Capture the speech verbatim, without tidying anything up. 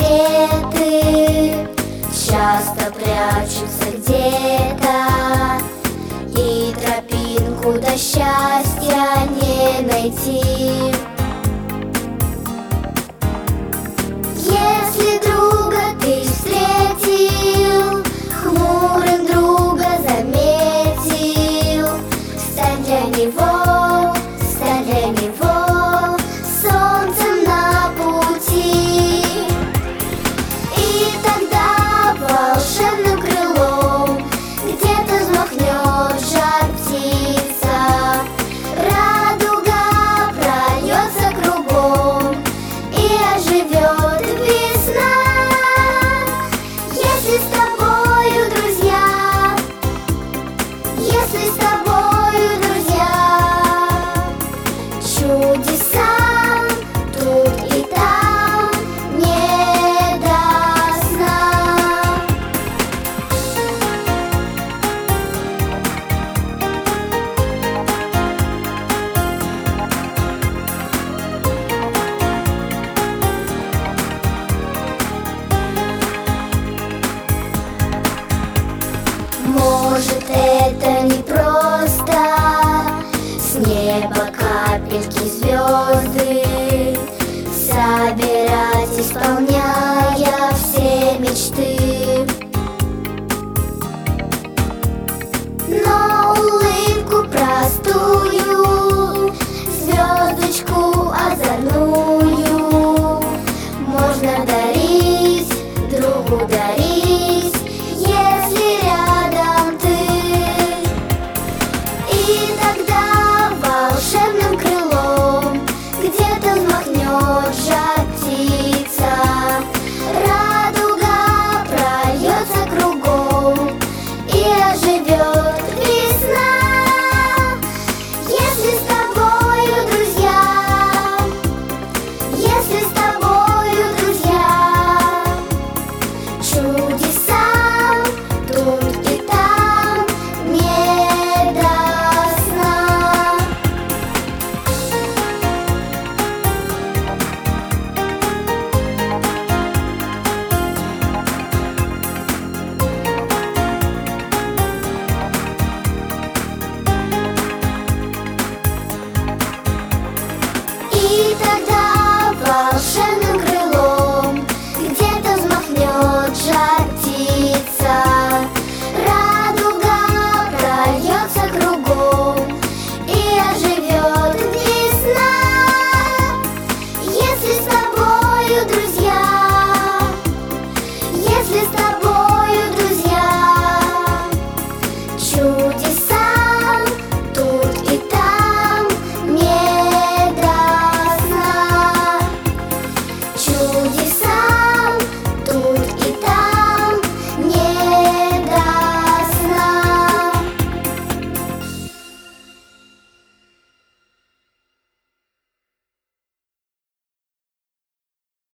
секреты часто прячутся где-то, и тропинку до счастья не найти. Если друга ты встретил, хмурым друга заметил, стань для него, стань для него солнцем на пути. И тогда волшебным крылом где-то взмахнет жар птица, радуга прольется кругом и оживет весна. Если с тобою друзья, если с тобою друзья, чудеса